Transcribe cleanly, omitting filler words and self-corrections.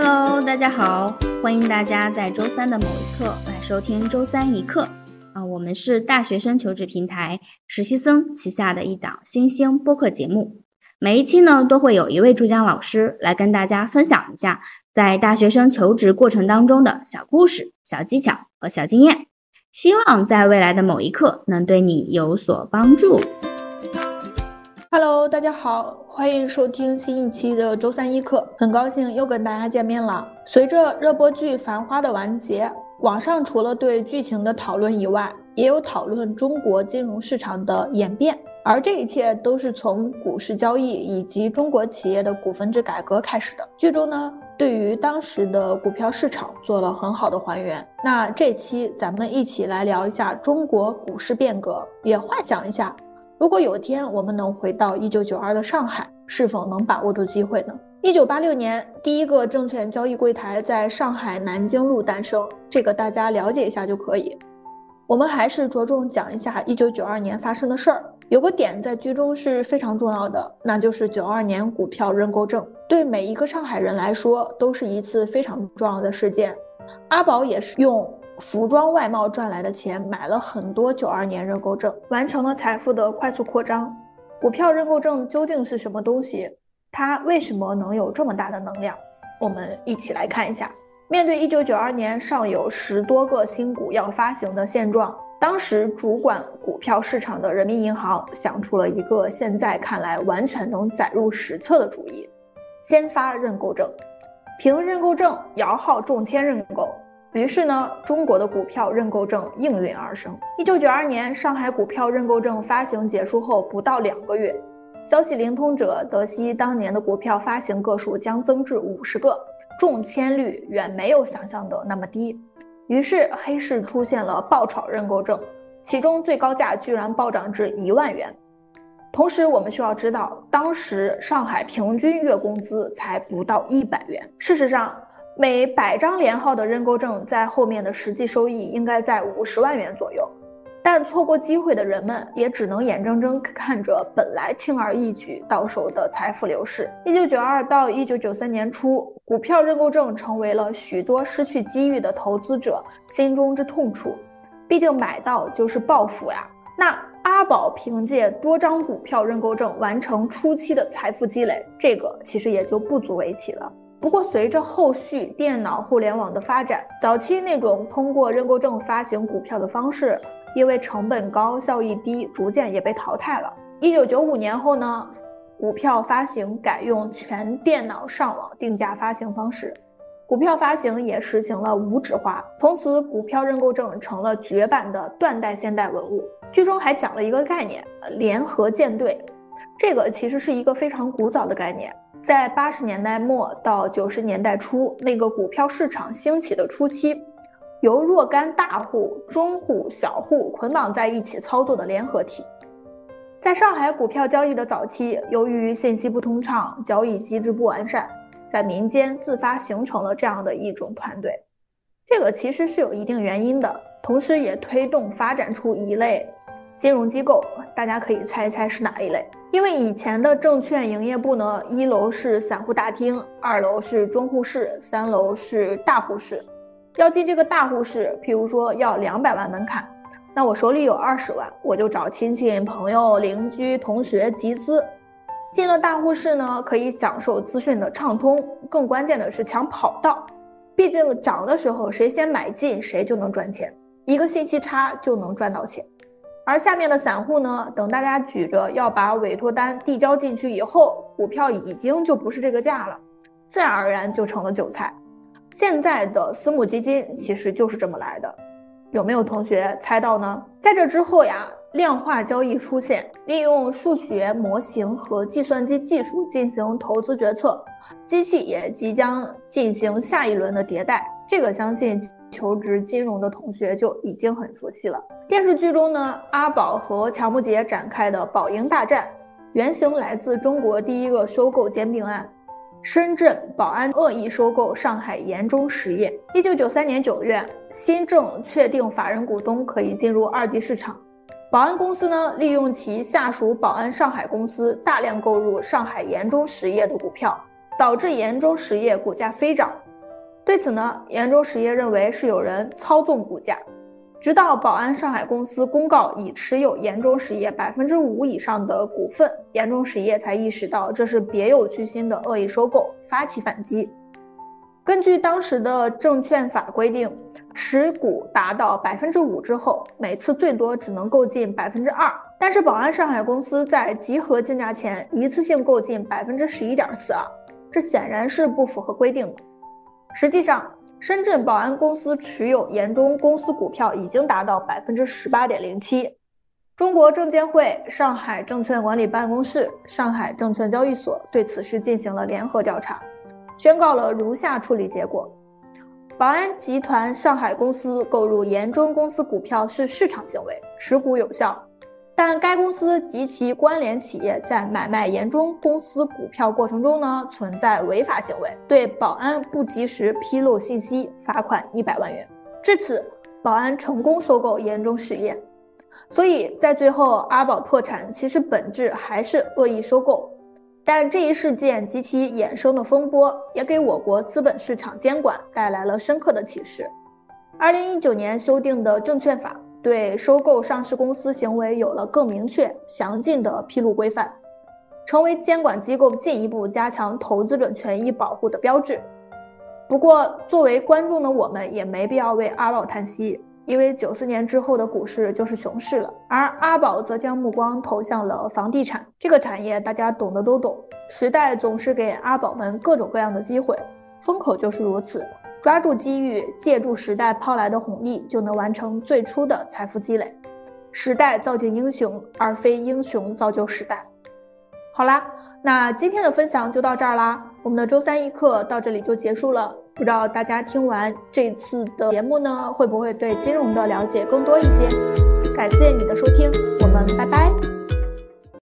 Hello， 大家好，欢迎大家在周三的某一刻来收听周三一刻。我们是大学生求职平台实习生旗下的一档新兴播客节目。每一期呢，都会有一位助讲老师来跟大家分享一下在大学生求职过程当中的小故事、小技巧和小经验，希望在未来的某一刻能对你有所帮助。 Hello， 大家好，欢迎收听新一期的周三一课，很高兴又跟大家见面了。随着热播剧《繁花》的完结，网上除了对剧情的讨论以外，也有讨论中国金融市场的演变，而这一切都是从股市交易以及中国企业的股份制改革开始的。剧中呢，对于当时的股票市场做了很好的还原。那这期咱们一起来聊一下中国股市变革，也幻想一下如果有一天我们能回到1992的上海，是否能把握住机会呢？1986年，第一个证券交易柜台在上海南京路诞生，这个大家了解一下就可以。我们还是着重讲一下1992年发生的事儿。有个点在剧中是非常重要的，那就是92年股票认购证，对每一个上海人来说都是一次非常重要的事件。阿宝也是用服装外贸赚来的钱买了很多92年认购证，完成了财富的快速扩张。股票认购证究竟是什么东西？它为什么能有这么大的能量？我们一起来看一下。面对1992年尚有10多个新股要发行的现状，当时主管股票市场的人民银行想出了一个现在看来完全能载入史册的主意：先发认购证，凭认购证摇号中签认购。于是呢，中国的股票认购证应运而生。1992年，上海股票认购证发行结束后不到2个月，消息灵通者得悉当年的股票发行个数将增至50个，中签率远没有想象的那么低。于是黑市出现了爆炒认购证，其中最高价居然暴涨至1万元。同时我们需要知道，当时上海平均月工资才不到100元。事实上，每100张连号的认购证在后面的实际收益应该在50万元左右，但错过机会的人们也只能眼睁睁看着本来轻而易举到手的财富流逝。1992到1993年初，股票认购证成为了许多失去机遇的投资者心中之痛处，毕竟买到就是暴富呀。那阿宝凭借多张股票认购证完成初期的财富积累，这个其实也就不足为奇了。不过随着后续电脑互联网的发展，早期那种通过认购证发行股票的方式，因为成本高、效益低，逐渐也被淘汰了。1995年后呢，股票发行改用全电脑上网定价发行方式，股票发行也实行了无纸化，从此股票认购证成了绝版的断代现代文物。剧中还讲了一个概念，联合舰队，这个其实是一个非常古早的概念。在80年代末到90年代初，那个股票市场兴起的初期，由若干大户、中户、小户捆绑在一起操作的联合体。在上海股票交易的早期，由于信息不通畅，交易机制不完善，在民间自发形成了这样的一种团队。这个其实是有一定原因的，同时也推动发展出一类金融机构，大家可以猜一猜是哪一类？因为以前的证券营业部呢，1楼是散户大厅，2楼是中户室，3楼是大户室。要进这个大户室，譬如说要200万门槛，那我手里有20万，我就找亲戚、朋友、邻居、同学集资。进了大户室呢，可以享受资讯的畅通，更关键的是抢跑道。毕竟涨的时候谁先买进谁就能赚钱，一个信息差就能赚到钱。而下面的散户呢，等大家举着要把委托单递交进去以后，股票已经就不是这个价了，自然而然就成了韭菜。现在的私募基金其实就是这么来的，有没有同学猜到呢？在这之后呀，量化交易出现，利用数学模型和计算机技术进行投资决策，机器也即将进行下一轮的迭代，这个相信求职金融的同学就已经很熟悉了。电视剧中呢，阿宝和乔木杰展开的宝盈大战，原型来自中国第一个收购兼并案，深圳宝安恶意收购上海盐中实业。1993年9月，新政确定法人股东可以进入二级市场，宝安公司呢，利用其下属宝安上海公司大量购入上海盐中实业的股票，导致盐中实业股价飞涨。 对此呢，延中实业认为是有人操纵股价，直到宝安上海公司公告已持有延中实业5%以上的股份，延中实业才意识到这是别有居心的恶意收购，发起反击。根据当时的证券法规定，持股达到5%之后，每次最多只能购进2%，但是宝安上海公司在集合竞价前一次性购进11.42%，这显然是不符合规定的。实际上，深圳宝安公司持有延中公司股票已经达到18.07%。中国证监会、上海证券管理办公室、上海证券交易所对此事进行了联合调查，宣告了如下处理结果：宝安集团上海公司购入延中公司股票是市场行为，持股有效，但该公司及其关联企业在买卖延中公司股票过程中呢，存在违法行为，对宝安不及时披露信息，罚款100万元。至此，宝安成功收购延中实业。所以在最后，阿宝破产其实本质还是恶意收购。但这一事件及其衍生的风波，也给我国资本市场监管带来了深刻的启示。2019年修订的证券法对收购上市公司行为有了更明确、详尽的披露规范，成为监管机构进一步加强投资者权益保护的标志。不过，作为观众的我们也没必要为阿宝叹息，因为94年之后的股市就是熊市了，而阿宝则将目光投向了房地产这个产业，大家懂的都懂。时代总是给阿宝们各种各样的机会，风口就是如此，抓住机遇，借助时代抛来的红利，就能完成最初的财富积累。时代造就英雄，而非英雄造就时代。好啦，那今天的分享就到这儿啦，我们的周三一课到这里就结束了。不知道大家听完这次的节目呢，会不会对金融的了解更多一些？感谢你的收听，我们拜拜。